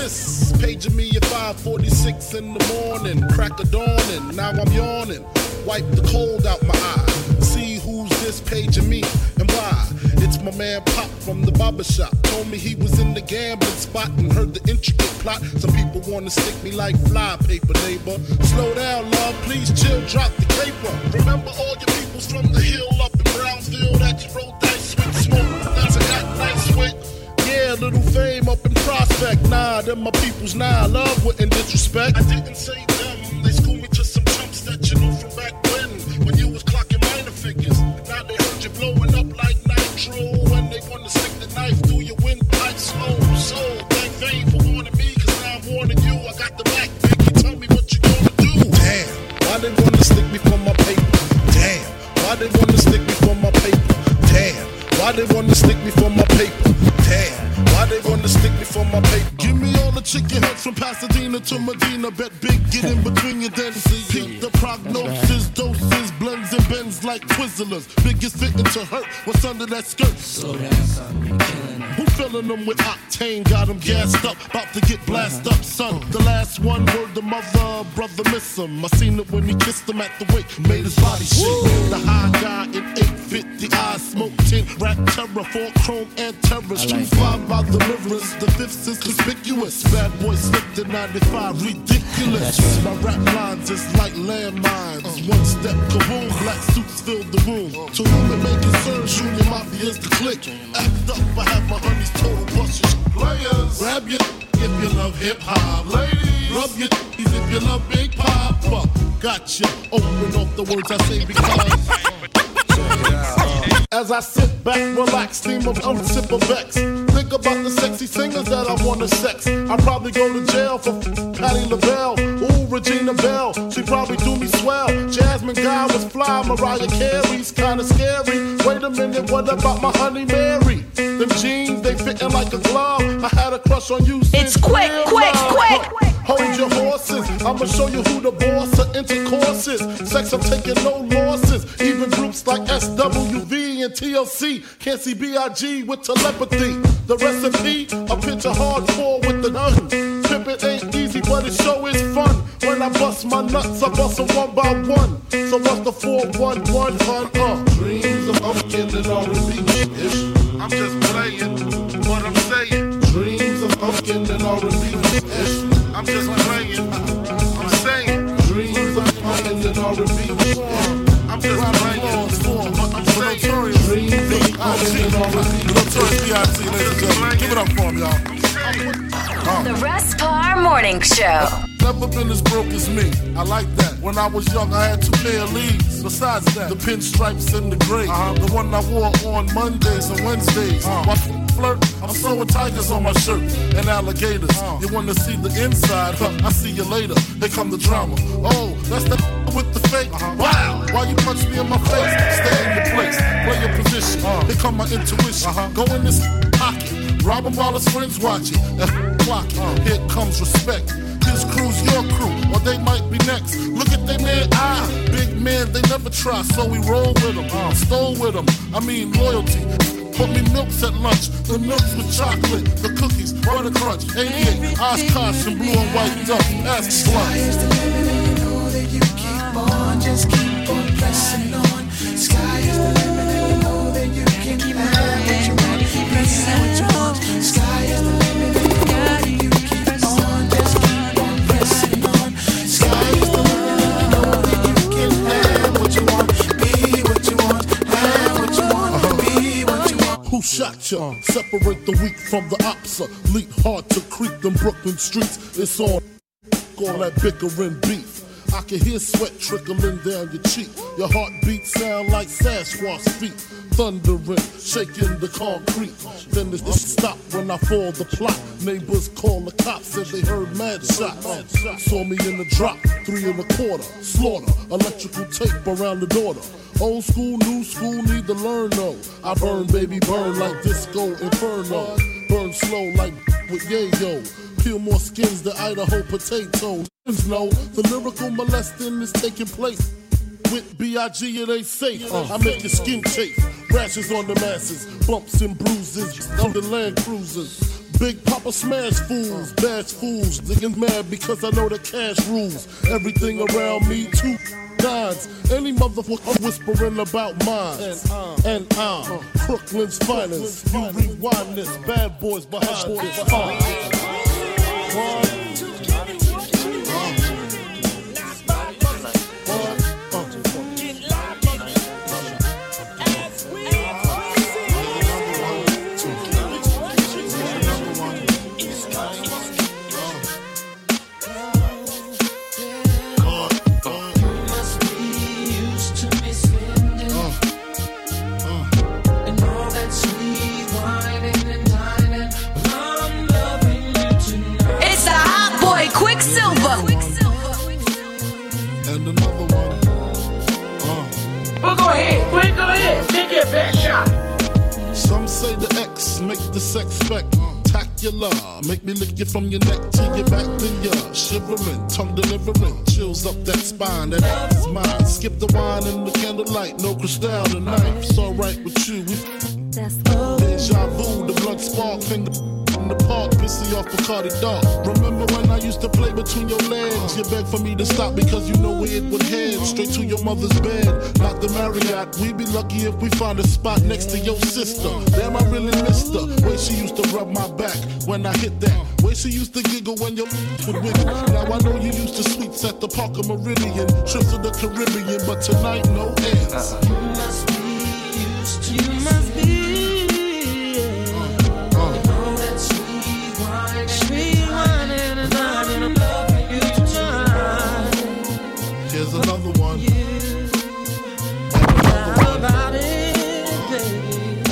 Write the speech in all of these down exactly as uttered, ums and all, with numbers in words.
this? Paging me at five forty-six in the morning. Crack of dawning, now I'm yawning. Wipe the cold out my eye. See who's this paging me and why. It's my man Pop from the barber shop. Told me he was in the gambling spot and heard the intricate plot. Some people wanna stick me like fly paper, neighbor. Slow down, love, please chill, drop the caper. Remember all your peoples from the hill up in Brownsville that you rolled dice with, smoke, that's a got nice with. Yeah, little fame up in Prospect. Nah, them my peoples, nah, love wouldn't disrespect. I didn't say them, they schooled me to some chumps that you knew from back when. When you was clocking minor figures. Now they heard you blowing up like nitro. And they wanna stick the knife through your windpipe slow. So, thank fame for warning me, cause now I'm warning you. I got the back, Biggie, tell me what you gonna do. Damn, why they wanna stick me for my paper? Damn, why they wanna stick me for my paper? Damn, why they wanna stick me for my paper? Damn, why they wanna stick me for my paper? Give me all the chicken heads from Pasadena to Medina. Bet big, get in between you then. Peep the prognosis, doses, blends and bends like Twizzlers. Biggest fitting to hurt, what's under that skirt? Slow down, son, you're killing it. Who filling them with octane? Got them gassed up, about to get blasted up, son. The last one, word the mother, brother miss him. I seen it when he kissed him at the wake, made his body shake. The high guy in eight fifty eyes, smoke tint, rap terror, four chrome and terrors. Two five by the mirrors, the fifth is conspicuous. Bad boy slipped in ninety-five, ridiculous. My rap lines is like landmines. One step, kaboom, black suits fill the room. To whom it may concern, Junior Mafia is the click. Act up, I have my honeys total busters. Players, grab your if you love hip hop. Ladies, rub your if you love Big Papa. Gotcha, open off the words I say because. As I sit back, relax, steam of unsip of Vex. Think about the sexy singers that I wanna sex. I probably go to jail for Patti LaBelle. Ooh, Regina Belle, she probably do me swell. Jasmine Guy was fly, Mariah Carey's kinda scary. Wait a minute, what about my honey Mary? Them jeans, they fitting like a glove. I had a crush on you. It's quick, quick, quick, quick. Hold your horses, I'ma show you who the boss of intercourse is. Sex, I'm taking no losses. Even groups like S W V and T L C can't see B I G with telepathy. The recipe, a picture hardcore with the gun. Pimpin' ain't easy, but it sure is fun. When I bust my nuts, I bust them one by one. So what's the four one one, hun? Uh, dreams of I'm killing R and B. I'm just playing what I'm saying. Dreams of I'm killing R and B. I'm just playing, I'm saying. Dreams of I'm killing R and B. I'm just playing what I'm saying. Dreams of I'm killing R and B. Notorious B I G, ladies and gentlemen. Give it up for him, y'all. The Respar Morning Show. Never been as broke as me. I like that. When I was young, I had two pair of leaves. Besides that, the pinstripes and the gray. Uh-huh. The one I wore on Mondays and Wednesdays. Uh-huh. While flirt, I'm sewing tigers on my shirt and alligators. Uh-huh. You wanna see the inside? Huh, I see you later. Here come the drama. Oh, that's the with the fake. Uh-huh. Wow. Why you punch me in my face? Stay in your place. Play your position. Uh-huh. Here come my intuition. Uh-huh. Go in this pocket. Rob him while his friends watching. That clock. Uh-huh. Here comes respect. His crew's your crew, or they might be next. Look at they man, ah, big man, they never try, so we roll with them, uh, stole with them. I mean loyalty. Put me milks at lunch, the milks with chocolate, the cookies, butter crunch, eighty-eight, Oshkosh and blue and white duck. Ask Sky is the limit, and you know that you keep on, just keep on pressing on. Sky is the limit, and you know that you can have what you want, be what you want. Sky is the limit, and you know that you keep on, just keep on pressing on. Sky is the limit, and you know that you can have what you want, be what you want, have what you want, be what you want. Who shot ya? Separate the weak from the opsa. Leap hard to creep them Brooklyn streets. It's on all that bickering beef. I can hear sweat trickling down your cheek. Your heartbeat sound like Sasquatch feet. Thundering, shaking the concrete. Then it stop when I fall the plot. Neighbors call the cops, said they heard mad shots. Saw me in the drop, three and a quarter. Slaughter, electrical tape around the daughter. Old school, new school, need to learn though. I burn, baby, burn like disco inferno. Burn slow like with yayo. Peel more skins than Idaho potato. No, the lyrical molesting is taking place. With B I G it ain't safe. Uh, I make your skin chafe. Rashes on the masses, bumps and bruises on the Land Cruisers. Big Papa smash fools, bash fools, niggas mad because I know the cash rules. Everything around me too nines. Any motherfucker whispering about mine. And I'm, and I'm Brooklyn's finest. You rewind this, bad boys behind this. One. Some say the X make the sex spectacular. Make me lick you from your neck to your back, then you're shivering, tongue delivering, chills up that spine. That is mine. Skip the wine and the candlelight, no crystal tonight. It's alright with you. Deja vu, the blood spark, finger in the park, pissy off Bacardi Dark. Remember when I used to play between your legs? You begged for me to stop because you know where it would head. Straight to your mother's bed, not the Marriott. We'd be lucky if we found a spot next to your sister. Damn, I really missed her. Way she used to rub my back when I hit that. Way she used to giggle when your would wiggle. Now I know you used to sweets at the Parker Meridian, trips to the Caribbean, but tonight no ends. You must be used to. You must be. Here's another one. Yeah. Another about it, baby.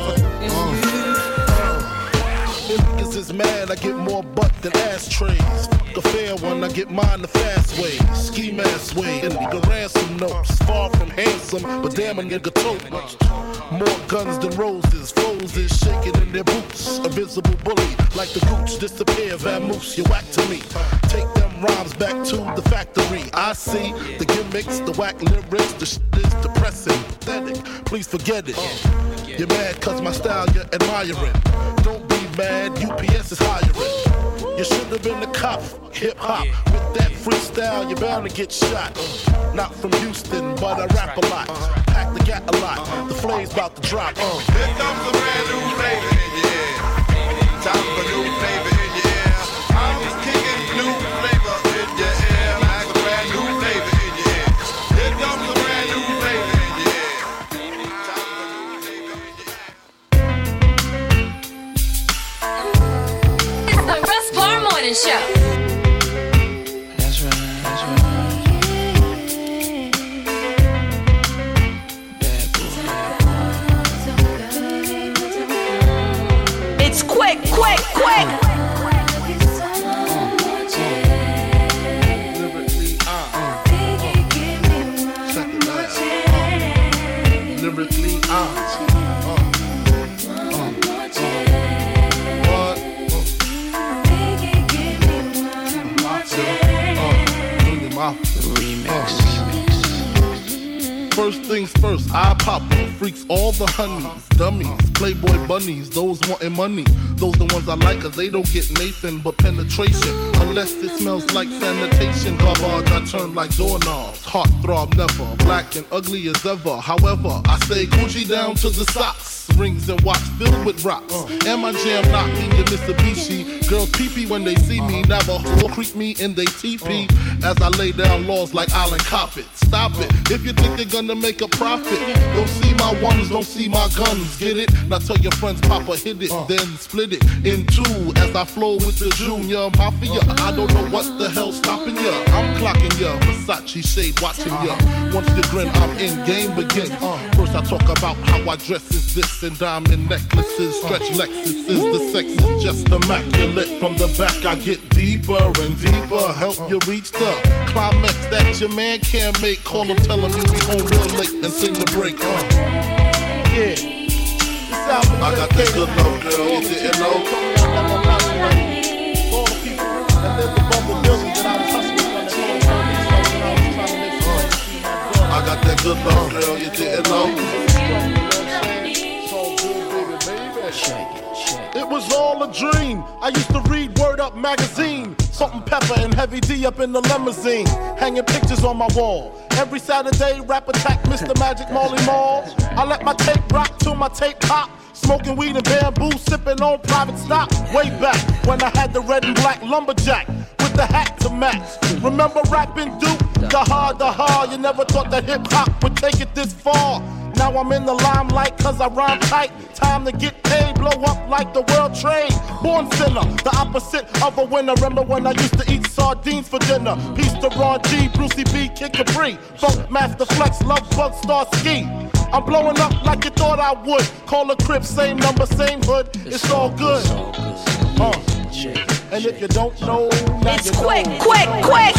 Niggas is mad, I get more butt than ashtrays. Fuck a fair one, I get mine the fast way. Ski mask way, and the ransom notes. Far from handsome, but damn a nigga tote much. More guns than roses, foes is shaking in their boots. A visible bully, like the gooch, disappear, vamoose, you whack to me. Take them rhymes back to the factory. I see the gimmicks, the whack lyrics, the shit is depressing, pathetic. Please forget it. You're mad cause my style you're admiring. Don't be mad, U P S is hiring. You should have been a cop, hip hop. With that freestyle, you're bound to get shot. Not from Houston, but I rap a lot. Pack the gat a lot. The flame's about to drop. Uh. Here comes a brand new flavor in your ear. Time for new flavor in your ear. I'm just kicking new flavor in your ear. Like a brand new flavor in your ear. Here comes a brand new flavor in your ear. Time for new flavor in your ear. It's the Russ Bar Morning Show. That's right, that's right. It's quick, quick, quick. Lyrically, uh, uh, uh, uh, Remix. First things first, I pop up, freaks all the honeys, dummies, playboy bunnies, those wanting money. Those the ones I like cause they don't get Nathan but penetration. Unless it smells like sanitation. Garbage I turn like doorknobs. Heart throb never, black and ugly as ever. However, I stay Gucci down to the socks. Rings and watch filled with rocks. And my jam knock me in Mitsubishi. Girls pee-pee when they see me. Never will creep me in they teepee. As I lay down laws like Island Coppet. Stop it, if you think they're gonna make a profit. Don't see my ones, don't see my guns. Get it? Now tell your friends Papa hit it, then split it in two. As I flow with the Junior Mafia. I don't know what the hell's stopping ya. I'm clocking ya, Versace shade watching ya. Once you grin, I'm in, game begin. First I talk about how I dress is this and diamond necklaces. Stretch Lexus is the sex is just immaculate. From the back I get deeper and deeper. Help you reach the climax that your man can't make. Call him, tell him you be home real late and sing the break. Uh. Yeah. I got that good love, girl, you didn't know. All the people that live above the building that I was hustling when they called. I got that good love, girl, you didn't know. Shake it. It was all a dream. I used to read Word Up magazine. Salt and Pepper and Heavy D up in the limousine. Hanging pictures on my wall. Every Saturday, Rap Attack, Mister Magic, Marley Marl. I let my tape rock till my tape pop. Smoking weed and bamboo, sipping on private stock. Way back when I had the red and black lumberjack with the hat to match. Remember rapping Duke? The hard, the hard. You never thought that hip hop would take it this far. Now I'm in the limelight cause I rhyme tight. Time to get paid, blow up like the world trade. Born sinner, the opposite of a winner. Remember when I used to eat sardines for dinner? Peace to Ron G, Brucey B, Kid Capri, Funk Master Flex, Love Bug, Star Ski. I'm blowing up like you thought I would. Call a crib, same number, same hood. It's all good. Uh. And if you don't know, now It's you quick, know. quick, quick.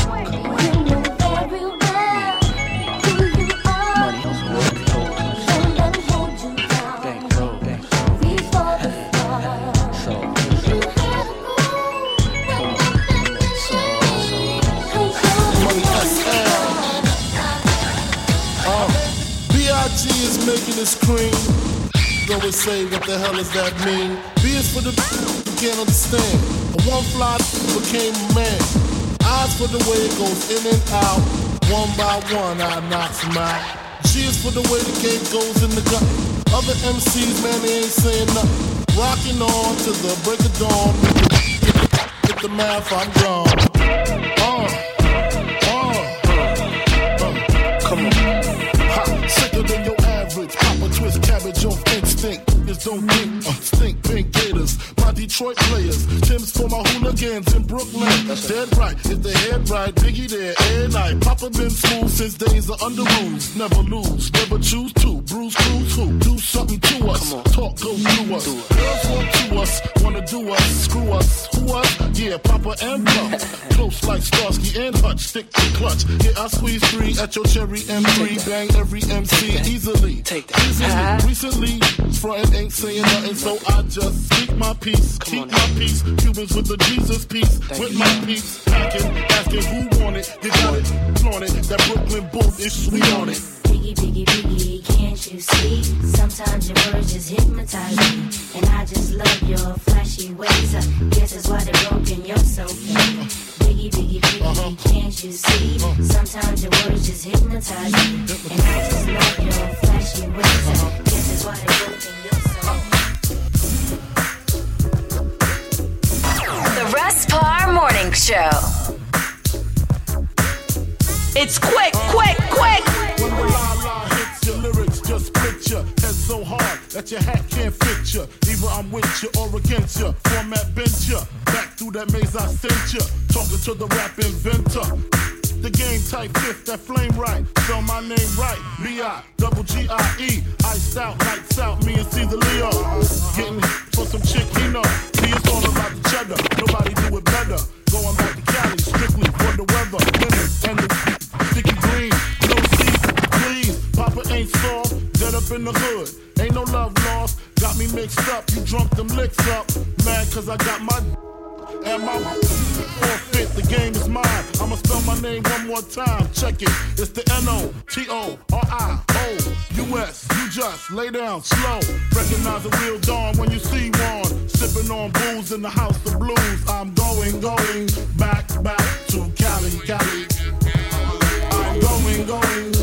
G is making us cream. Always say, what the hell does that mean? B is for the who can't understand. A one fly became a man. Eyes for the way it goes in and out. One by one, I knock them out. G is for the way the game goes in the gut. Other M Cs, man, they ain't saying nothing. Rocking on to the break of dawn. Get the math, I'm gone. Uh, uh, uh. Come on. Sicker than your average. Papa twist cabbage off instinct. Just don't think. Uh, stink pink gators. My Detroit players. Tim's for my hooligans in Brooklyn. That's dead right. If the head right, Biggie there every night. Papa been smooth since days of under rules. Never lose. Never choose to. Bruise, cruise, who? Do something to us. Talk, go through us. Girls want to us. Wanna do us. Screw us. Who us? Yeah, Papa and Puff. Close like Starsky and Hutch. Stick to clutch. Yeah, I squeeze three at your cherry M three. Bang every M C easily. Easily. Recently, frontin' ain't saying nothing, so I just speak my peace. Keep my peace. Cubans with the Jesus peace. With my peace. Packing, asking who want it. You got it. Flaunt it. That Brooklyn bull is sweet on it. Biggie, biggie, biggie, can't you see? Sometimes your words just hypnotize me. And I just love your flashy ways. I guess that's why they're broken, you're so fake. Biggie, biggie, biggie, uh-huh. Can't you see? Uh-huh. Sometimes your words just hypnotize me. And I just love your flashy ways. I guess that's why they're broken, you're so fake. The Russ Parr Morning Show. It's quick, quick, quick. When the la-la hits your lyrics, just picture head so hard that your hat can't fit you. Either I'm with you or against you. Format bent you. Back through that maze I sent you. Talking to the rap inventor. The game type fifth, that flame right. Spell my name right. B I double G I E. Iced out, lights out, me and Caesar Leo. Getting for some chick he know. Me it's all about the cheddar. Nobody do it better. Going back to Cali, strictly for the weather. Winning and the sticky green. No seat, please. Papa ain't soft. Dead up in the hood. Ain't no love lost. Got me mixed up. You drunk them licks up. Mad cause I got my and my forfeit, the game is mine. I'ma spell my name one more time. Check it. It's the N O T O R I O U S. You just lay down slow. Recognize a real dawn when you see one. Sipping on booze in the house of blues. I'm going, going back, back to Cali, Cali. I'm going, going